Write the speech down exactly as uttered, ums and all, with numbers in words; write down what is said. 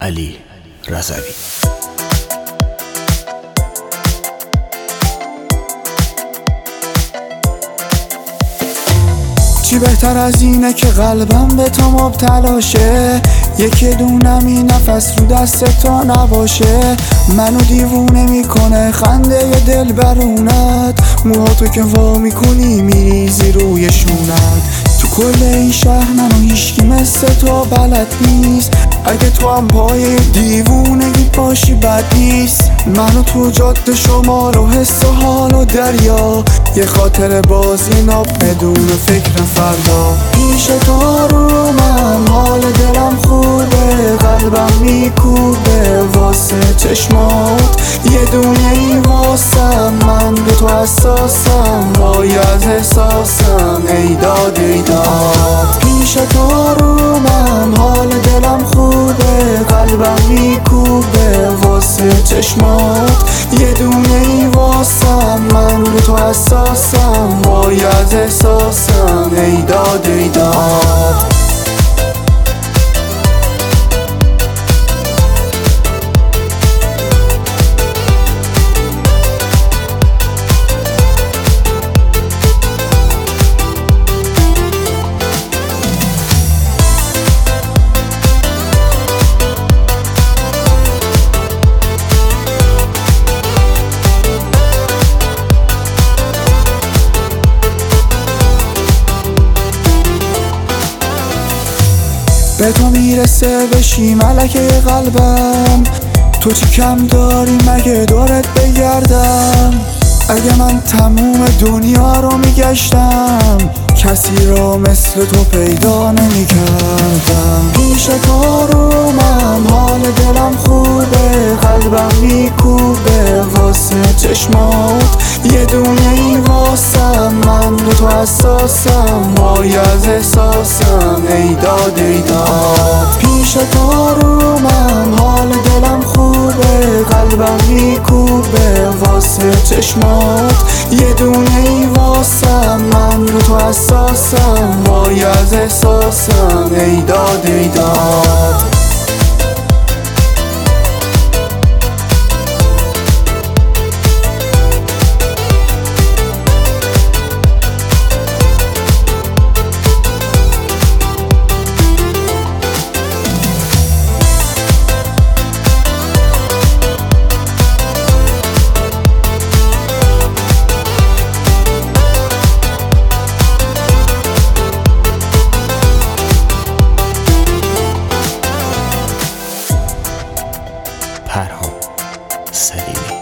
علی رضوی. چی بهتر از اینه که قلبم به تو مبتلاشه، یکی دونمی نفس رو دست تو نباشه. منو دیوونه میکنه خنده ی دل برونت، موهاتو که وا میکنی میریزی روی شونت. تو کل این شهر منو هیشکی مثل تو بلد نیست، اگه تو هم پای دیوونگی باشی بد نیست. منو تو جاده شمال و حس و حال و دریا، یه خاطر بازی ناب بدون فکر فردا. پیش تو رو من حال دلم خوبه، قلبم میکوبه واسه چشمات. یه دونه ای واسم، من به تو حساسم، وای از احساسم ای داد ای داد. پیش تو رو من حال دلم خوبه، قلبم میکوبه واسه چشمات. یه دونه ای واسم، من به تو حساسم، وای از احساسم ای داد ای داد. به تو میرسه بشی ملکه قلبم، تو چی کم داری مگه دورت بگردم. اگه من تموم دنیا رو میگشتم، کسی را مثل تو پیدا نمیکردم. پیش تو رو من حال دلم خوبه، قلبم میکوبه واسه چشمات. یه دونه ای واسم، من به تو حساسم، وای از احساسم ای داد ای داد. پیش تو رو من حال دلم خوبه، قلبم میکوبه واسه چشمات. یه دونه ای واسم، من به تو حساسم، وای از احساسم ای داد ای داد. پرهام سلیمی.